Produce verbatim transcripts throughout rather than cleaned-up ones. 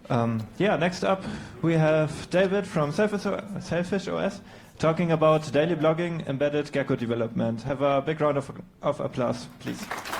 Um, yeah, next up we have David from Selfish O S talking about daily blogging, embedded Gecko development. Have a big round of, of applause, please.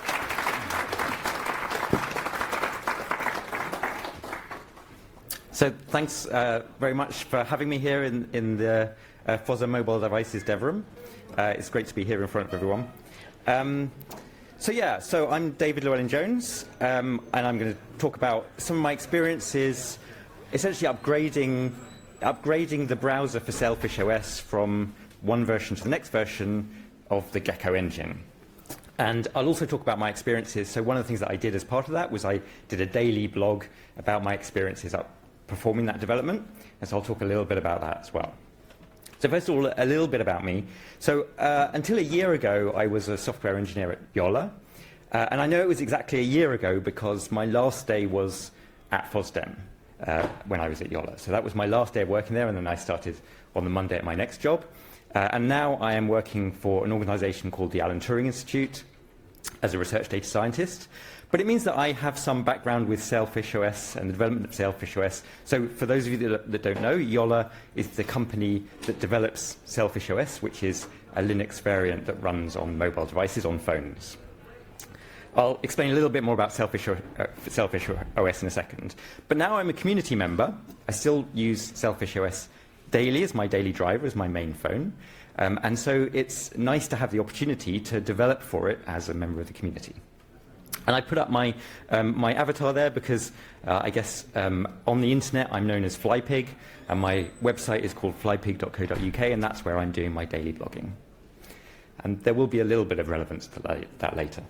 So thanks uh, very much for having me here in, in the uh, F O S S A Mobile Devices Dev Room. Uh, it's great to be here in front of everyone. Um, so yeah, so I'm David Llewellyn-Jones, um, and I'm going to talk about some of my experiences essentially upgrading, upgrading the browser for Selfish O S from one version to the next version of the Gecko engine. And I'll also talk about my experiences. So one of the things that I did as part of that was I did a daily blog about my experiences up performing that development, and so I'll talk a little bit about that as well. So first of all, a little bit about me. So uh, until a year ago, I was a software engineer at Yola, uh, and I know it was exactly a year ago because my last day was at FOSDEM uh, when I was at Yola. So that was my last day of working there, and then I started on the Monday at my next job. Uh, and now I am working for an organization called the Alan Turing Institute as a research data scientist. But it means that I have some background with Selfish O S and the development of Selfish O S. So for those of you that, that don't know, Yola is the company that develops Selfish O S, which is a Linux variant that runs on mobile devices, on phones. I'll explain a little bit more about Selfish, uh, Selfish O S in a second. But now I'm a community member. I still use Selfish O S daily as my daily driver, as my main phone. Um, and so it's nice to have the opportunity to develop for it as a member of the community. And I put up my, um, my avatar there because uh, I guess um, on the internet I'm known as Flypig, and my website is called flypig dot co dot U K, and that's where I'm doing my daily blogging. And there will be a little bit of relevance to that later.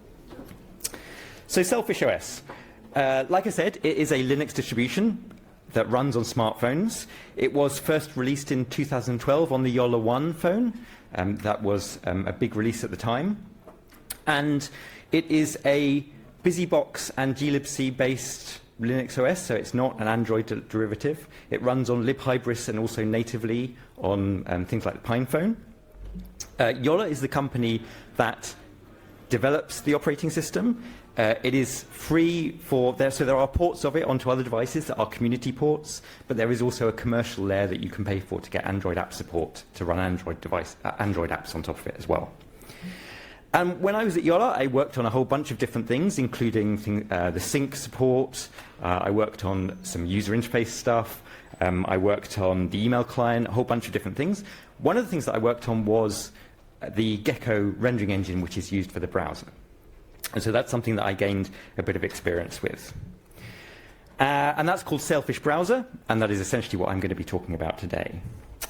So Selfish O S. Uh, like I said, it is a Linux distribution that runs on smartphones. It was first released in two thousand twelve on the Yola One phone. Um, that was um, a big release at the time. And it is a BusyBox and glibc-based Linux O S, so it's not an Android de derivative. It runs on libhybris and also natively on um, things like the PinePhone. Uh, Yola is the company that develops the operating system. Uh, it is free for there, so there are ports of it onto other devices that are community ports, but there is also a commercial layer that you can pay for to get Android app support to run Android device, uh, Android apps on top of it as well. And when I was at Yola, I worked on a whole bunch of different things, including thing, uh, the sync support. Uh, I worked on some user interface stuff. Um, I worked on the email client, a whole bunch of different things. One of the things that I worked on was the Gecko rendering engine, which is used for the browser. And so that's something that I gained a bit of experience with. Uh, and that's called Selfish Browser, and that is essentially what I'm going to be talking about today.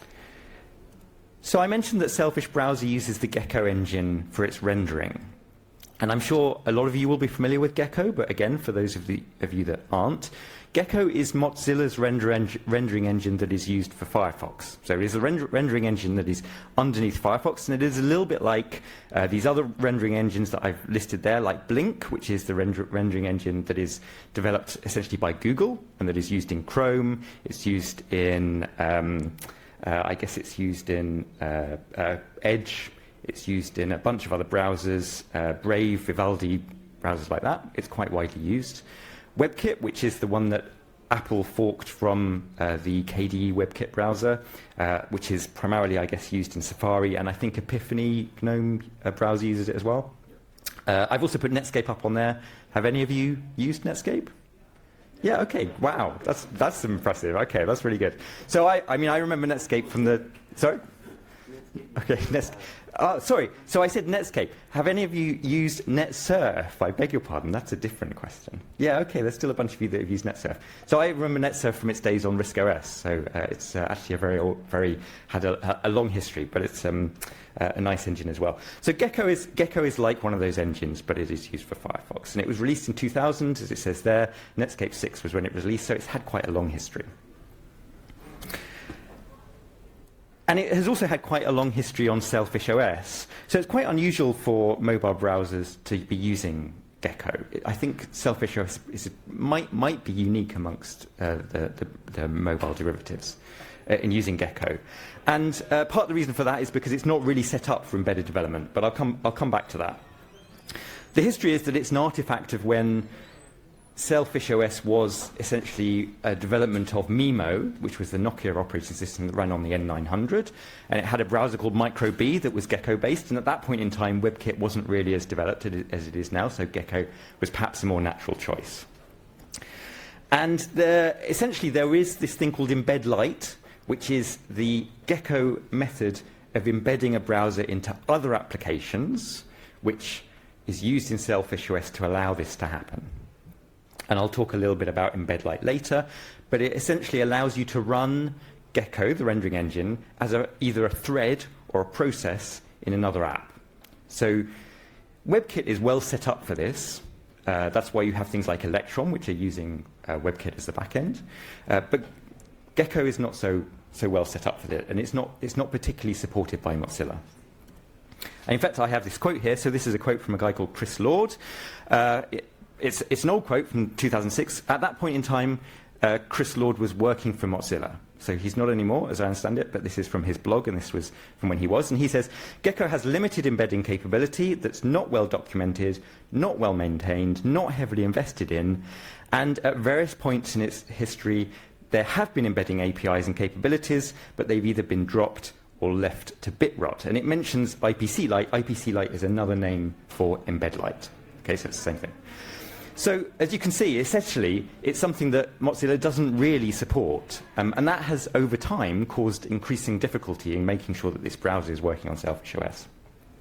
So I mentioned that Selfish Browser uses the Gecko engine for its rendering. And I'm sure a lot of you will be familiar with Gecko, but again, for those of, the, of you that aren't, Gecko is Mozilla's render en rendering engine that is used for Firefox. So it is a render rendering engine that is underneath Firefox, and it is a little bit like uh, these other rendering engines that I've listed there, like Blink, which is the render rendering engine that is developed essentially by Google, and that is used in Chrome. It's used in... Um, Uh, I guess it's used in uh, uh, Edge, it's used in a bunch of other browsers, uh, Brave, Vivaldi, browsers like that. It's quite widely used. WebKit, which is the one that Apple forked from uh, the K D E WebKit browser, uh, which is primarily, I guess, used in Safari, and I think Epiphany GNOME uh, browser uses it as well. Uh, I've also put Netscape up on there. Have any of you used Netscape? Yeah, okay, wow, that's, that's impressive. Okay, that's really good. So I, I mean, I remember Netscape from the, sorry? Okay, Netscape. Oh, sorry, so I said Netscape. Have any of you used NetSurf? I beg your pardon, that's a different question. Yeah, okay, there's still a bunch of you that have used NetSurf. So I remember NetSurf from its days on RISC-O S, so uh, it's uh, actually a very, old, very, had a, a long history, but it's um, uh, a nice engine as well. So Gecko is, Gecko is like one of those engines, but it is used for Firefox. And it was released in two thousand, as it says there. Netscape six was when it was released, so it's had quite a long history. And it has also had quite a long history on Selfish O S. So it's quite unusual for mobile browsers to be using Gecko. I think Selfish O S is, might, might be unique amongst uh, the, the, the mobile derivatives uh, in using Gecko. And uh, part of the reason for that is because it's not really set up for embedded development, but I'll come, I'll come back to that. The history is that it's an artifact of when Sailfish O S was essentially a development of MeMo, which was the Nokia operating system that ran on the N nine hundred, and it had a browser called MicroB that was Gecko-based, and at that point in time, WebKit wasn't really as developed as it is now, so Gecko was perhaps a more natural choice. And the, essentially, there is this thing called Embed Lite, which is the Gecko method of embedding a browser into other applications, which is used in Sailfish O S to allow this to happen. And I'll talk a little bit about Embed Lite later, but it essentially allows you to run Gecko, the rendering engine, as a, either a thread or a process in another app. So WebKit is well set up for this. Uh, that's why you have things like Electron, which are using uh, WebKit as the backend. Uh, but Gecko is not so, so well set up for it, and it's not, it's not particularly supported by Mozilla. And in fact, I have this quote here. So this is a quote from a guy called Chris Lord. Uh, it, It's, it's an old quote from two thousand six. At that point in time, uh, Chris Lord was working for Mozilla. So he's not anymore, as I understand it, but this is from his blog, and this was from when he was. And he says, Gecko has limited embedding capability that's not well documented, not well maintained, not heavily invested in, and at various points in its history, there have been embedding A P Is and capabilities, but they've either been dropped or left to bit rot. And it mentions I P C Lite. I P C Lite is another name for Embed Lite. Okay, so it's the same thing. So, as you can see, essentially, it's something that Mozilla doesn't really support, um, and that has, over time, caused increasing difficulty in making sure that this browser is working on Sailfish O S.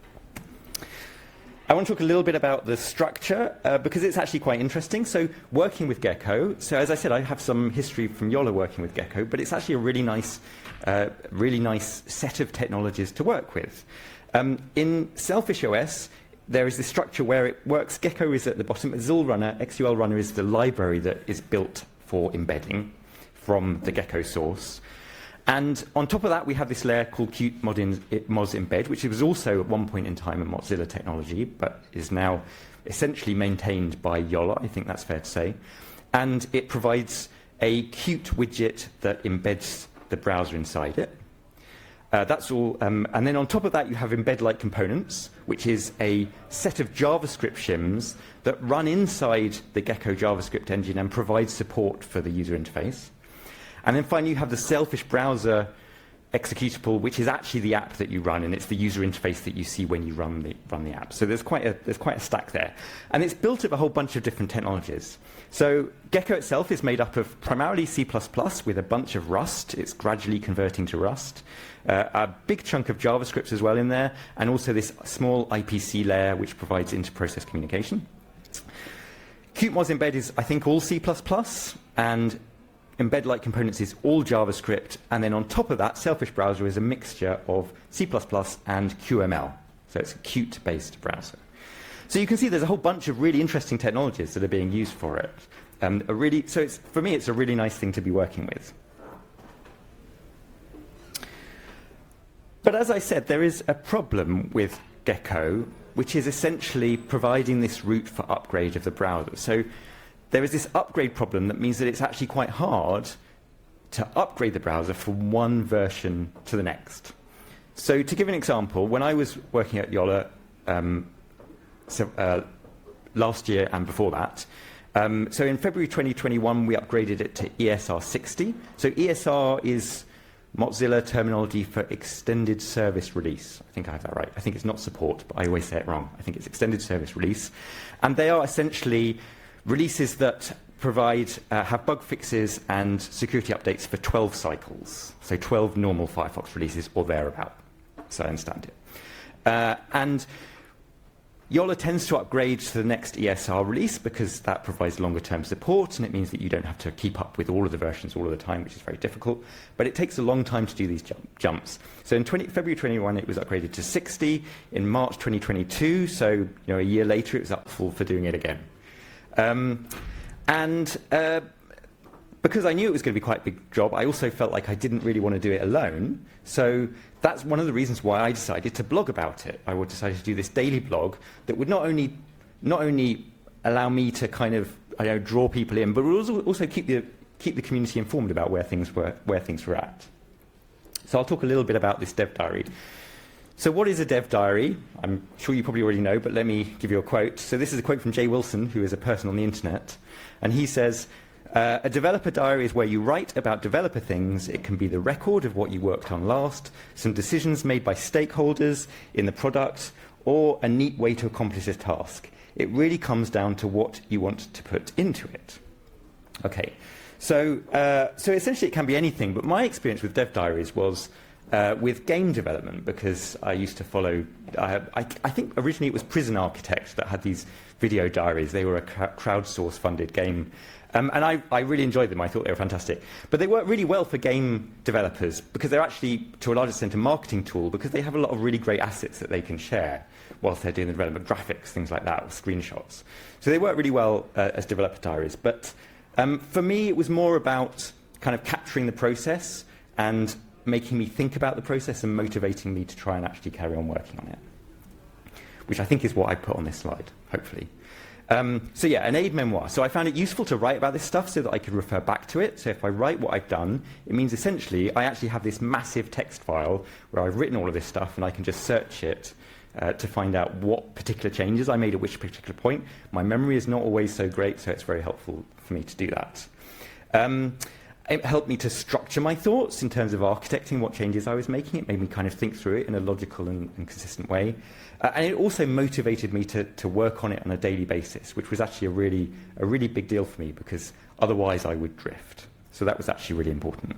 I want to talk a little bit about the structure, uh, because it's actually quite interesting. So, working with Gecko, so as I said, I have some history from Yola working with Gecko, but it's actually a really nice, uh, really nice set of technologies to work with. Um, in Sailfish O S, there is this structure where it works. Gecko is at the bottom. XULRunner, X U L Runner is the library that is built for embedding from the Gecko source. And on top of that, we have this layer called Qt Moz Embed, which was also at one point in time a Mozilla technology, but is now essentially maintained by Yola. I think that's fair to say. And it provides a Qt widget that embeds the browser inside it. Uh, that's all, um, and then on top of that you have Embed Lite Components, which is a set of JavaScript shims that run inside the Gecko JavaScript engine and provide support for the user interface. And then finally you have the Sailfish Browser executable, which is actually the app that you run, and it's the user interface that you see when you run the, run the app. So there's quite, a, there's quite a stack there. And it's built of a whole bunch of different technologies. So Gecko itself is made up of primarily C plus plus with a bunch of Rust. It's gradually converting to Rust. Uh, a big chunk of JavaScript as well in there, and also this small I P C layer which provides inter-process communication. Qt Moz Embed is, I think, all C plus plus, and Embed Lite Components is all JavaScript, and then on top of that, Sailfish Browser is a mixture of C plus plus and Q M L. So it's a Qt-based browser. So you can see there's a whole bunch of really interesting technologies that are being used for it. Um, a really, so it's, for me, it's a really nice thing to be working with. But as I said, there is a problem with Gecko, which is essentially providing this route for upgrade of the browser. So there is this upgrade problem that means that it's actually quite hard to upgrade the browser from one version to the next. So to give an example, when I was working at Yola um, so, uh, last year and before that, um, so in February twenty twenty-one, we upgraded it to E S R sixty. So E S R is Mozilla terminology for extended service release. I think I have that right. I think it's not support, but I always say it wrong. I think it's extended service release. And they are essentially releases that provide, uh, have bug fixes and security updates for twelve cycles. So twelve normal Firefox releases or thereabout, so I understand it. Uh, and Yola tends to upgrade to the next E S R release because that provides longer term support, and it means that you don't have to keep up with all of the versions all of the time, which is very difficult. But it takes a long time to do these jump jumps. So in February twenty-one, it was upgraded to sixty. In March twenty twenty-two, so you know, a year later, it was up full for doing it again. Um, and uh, because I knew it was going to be quite a big job, I also felt like I didn't really want to do it alone. So that's one of the reasons why I decided to blog about it. I decided to do this daily blog that would not only not only allow me to kind of I know, draw people in, but would also, also keep the keep the community informed about where things were where things were at. So I'll talk a little bit about this dev diary. So what is a dev diary? I'm sure you probably already know, but let me give you a quote. So this is a quote from Jay Wilson, who is a person on the internet. And he says, uh, a developer diary is where you write about developer things. It can be the record of what you worked on last, some decisions made by stakeholders in the product, or a neat way to accomplish a task. It really comes down to what you want to put into it. Okay, so, uh, so essentially it can be anything, but my experience with dev diaries was Uh, with game development, because I used to follow, uh, I, I think originally it was Prison Architect that had these video diaries. They were a crowdsource funded game. Um, and I, I really enjoyed them. I thought they were fantastic. But they work really well for game developers because they're actually, to a large extent, a marketing tool because they have a lot of really great assets that they can share whilst they're doing the development, graphics, things like that, or screenshots. So they work really well uh, as developer diaries. But um, for me, it was more about kind of capturing the process and making me think about the process and motivating me to try and actually carry on working on it, which I think is what I put on this slide, hopefully. Um, so yeah, an aid memoir. So I found it useful to write about this stuff so that I could refer back to it. So if I write what I've done, it means essentially I actually have this massive text file where I've written all of this stuff and I can just search it uh, to find out what particular changes I made at which particular point. My memory is not always so great, so it's very helpful for me to do that. Um, It helped me to structure my thoughts in terms of architecting what changes I was making. It made me kind of think through it in a logical and, and consistent way. Uh, and it also motivated me to, to work on it on a daily basis, which was actually a really, a really big deal for me because otherwise I would drift. So that was actually really important.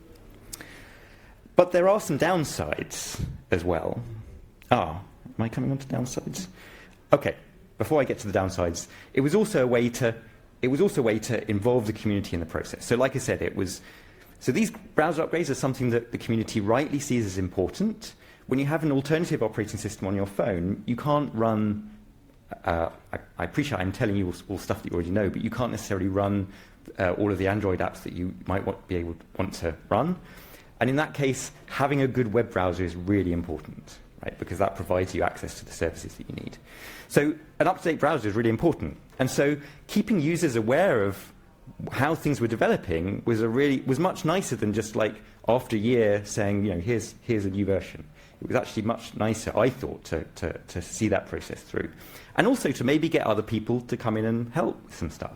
But there are some downsides as well. Ah, am I coming on to downsides? Okay, before I get to the downsides, it was also a way to It was also a way to involve the community in the process. So like I said, it was, so these browser upgrades are something that the community rightly sees as important. When you have an alternative operating system on your phone, you can't run, uh, I, I appreciate I'm telling you all, all stuff that you already know, but you can't necessarily run uh, all of the Android apps that you might want, be able to want to run. And in that case, having a good web browser is really important, right? Because that provides you access to the services that you need. So an up-to-date browser is really important. And so keeping users aware of how things were developing was a really was much nicer than just like after a year saying, you know, here's here's a new version. It was actually much nicer, I thought, to to, to see that process through. And also to maybe get other people to come in and help with some stuff.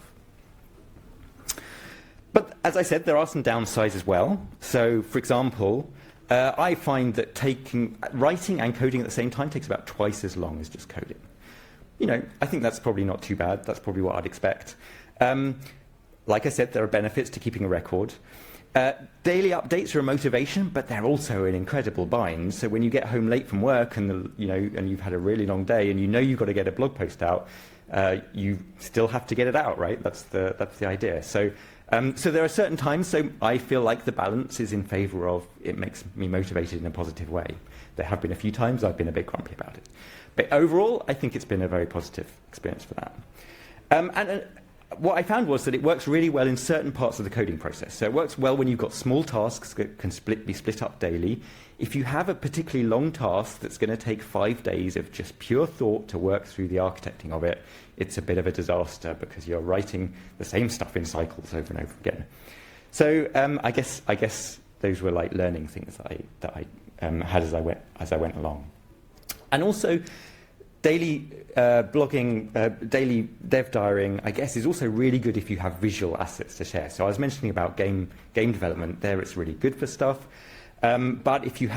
But as I said, there are some downsides as well. So for example, uh, I find that taking writing and coding at the same time takes about twice as long as just coding. You know, I think that's probably not too bad. That's probably what I'd expect. Um, like I said, there are benefits to keeping a record. Uh, daily updates are a motivation, but they're also an incredible bind. So when you get home late from work and, the, you know, and you've had a really long day and you know you've got to get a blog post out, uh, you still have to get it out, right? That's the, that's the idea. So, um, so there are certain times, so I feel like the balance is in favor of it makes me motivated in a positive way. There have been a few times I've been a bit grumpy about it. But overall, I think it's been a very positive experience for that. Um, and uh, what I found was that it works really well in certain parts of the coding process. So it works well when you've got small tasks that can split, be split up daily. If you have a particularly long task that's going to take five days of just pure thought to work through the architecting of it, it's a bit of a disaster because you're writing the same stuff in cycles over and over again. So um, I guess I guess those were like learning things that I, that I um, had as I went as I went along. And also, daily uh, blogging, uh, daily dev diarying, I guess, is also really good if you have visual assets to share. So I was mentioning about game game development. There, it's really good for stuff. Um, but if you have